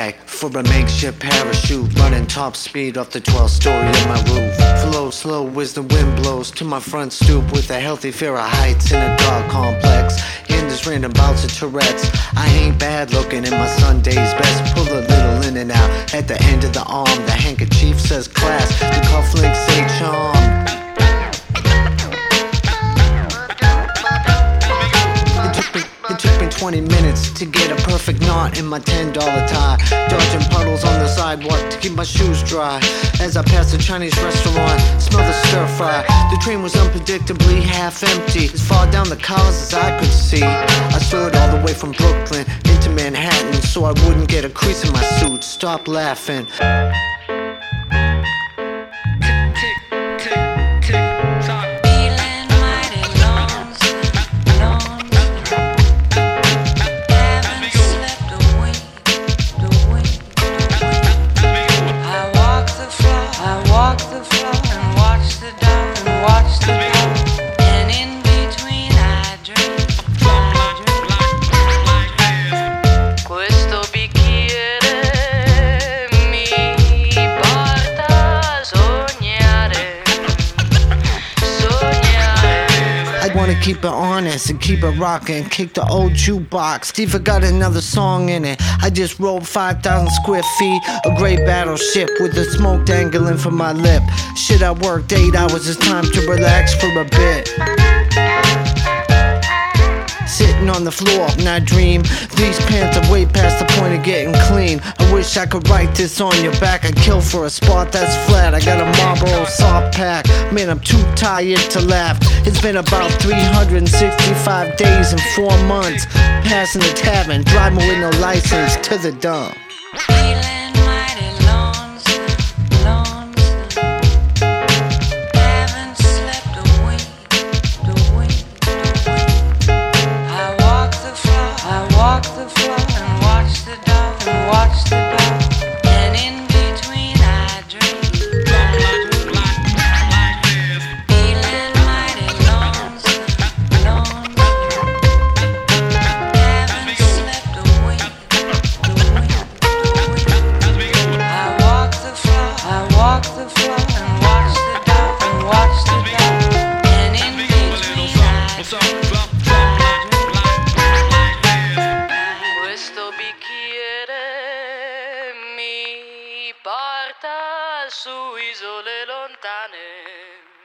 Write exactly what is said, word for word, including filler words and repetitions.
bag for a makeshift parachute, running top speed off the twelfth story of my roof. Flow slow as the wind blows to my front stoop, with a healthy fear of heights in a dog complex. In this random bouts of Tourette's, I ain't bad looking in my Sunday's best. Pull a little in and out at the end of the arm. The handkerchief says class, the cufflinks say charm. It took me twenty minutes to get a perfect knot in my ten dollar tie, dodging puddles on the sidewalk to keep my shoes dry. As I passed the Chinese restaurant, smell the stir fry. The train was unpredictably half empty, as far down the cars as I could see. I stood all the way from Brooklyn into Manhattan so I wouldn't get a crease in my suit. Stop laughing. Wanna keep it honest and keep it rockin'. Kick the old jukebox, Steve got another song in it. I just rolled five thousand square feet, a gray battleship with the smoke dangling from my lip. Shit, I worked eight hours, it's time to relax for a bit. Sitting on the floor and I dream these pants are way past the point of getting clean. I wish I could write this on your back. I'd kill for a spot that's flat. I got a Marlboro soft pack. Man, I'm too tired to laugh. It's been about three hundred sixty-five days and four months. Passing the tavern, driving with no license to the dump. Porta su isole lontane.